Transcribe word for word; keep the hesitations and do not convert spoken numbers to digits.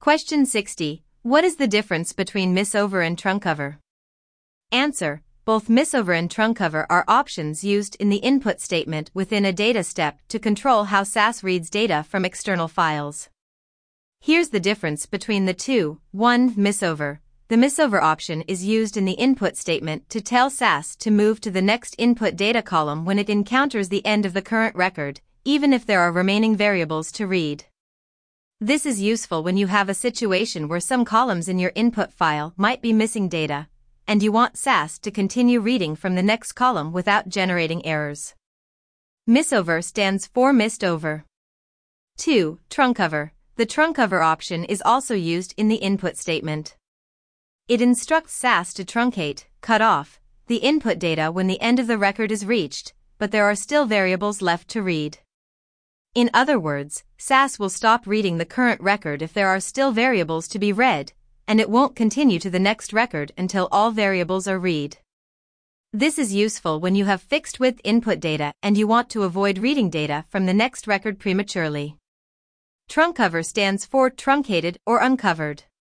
Question sixty. What is the difference between misover and trunkcover? Answer. Both misover and trunkcover are options used in the input statement within a data step to control how S A S reads data from external files. Here's the difference between the two. one. Misover. The misover option is used in the input statement to tell S A S to move to the next input data column when it encounters the end of the current record, even if there are remaining variables to read. This is useful when you have a situation where some columns in your input file might be missing data, and you want S A S to continue reading from the next column without generating errors. Misover stands for missed over. two. Trunkcover. The trunkcover option is also used in the input statement. It instructs S A S to truncate, cut off, the input data when the end of the record is reached, but there are still variables left to read. In other words, S A S will stop reading the current record if there are still variables to be read, and it won't continue to the next record until all variables are read. This is useful when you have fixed width input data and you want to avoid reading data from the next record prematurely. Trunkcover stands for truncated or uncovered.